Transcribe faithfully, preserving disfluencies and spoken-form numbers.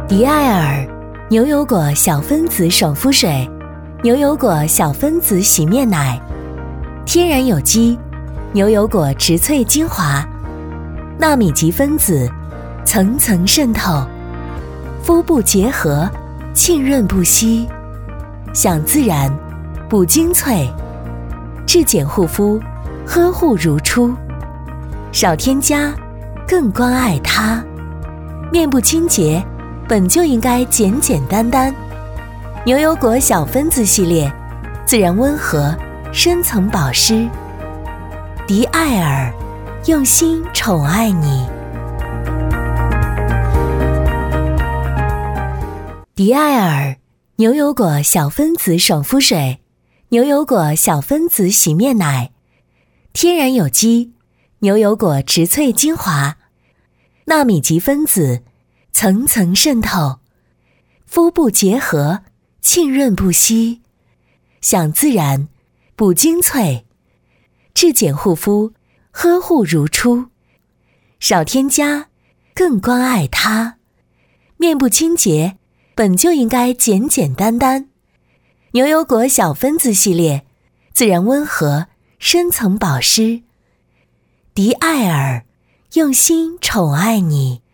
迪艾尔牛油果小分子爽肤水、牛油果小分子洗面奶、天然有机牛油果植萃精华，纳米级分子层层渗透，肤部结合，沁润不息，想自然补精粹，质检护肤，呵护如初，少添加更关爱它。面部清洁本就应该简简单单，牛油果小分子系列，自然温和，深层保湿。迪艾尔，用心宠爱你。迪艾尔牛油果小分子爽肤水、牛油果小分子洗面奶、天然有机牛油果植萃精华，纳米级分子层层渗透，肤部结合，沁润不息，想自然补精粹，质检护肤，呵护如初，少添加更关爱它。面部清洁本就应该简简单单，牛油果小分子系列，自然温和，深层保湿。迪艾尔，用心宠爱你。